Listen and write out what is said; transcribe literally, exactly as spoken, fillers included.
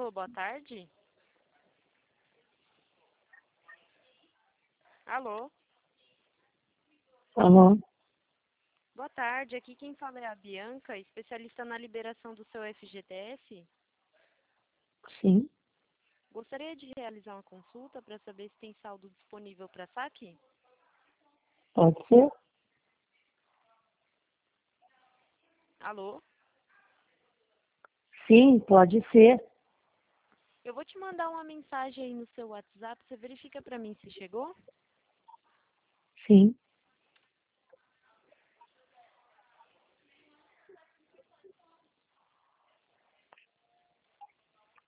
Alô, boa tarde. Alô, Alô? boa tarde. Aqui quem fala é a Bianca, especialista na liberação do seu F G T S. Sim, Gostaria de realizar uma consulta para saber se tem saldo disponível para saque? pode ser? Alô, Sim, pode ser. eu vou te mandar uma mensagem aí no seu WhatsApp. Você verifica para mim se chegou? Sim.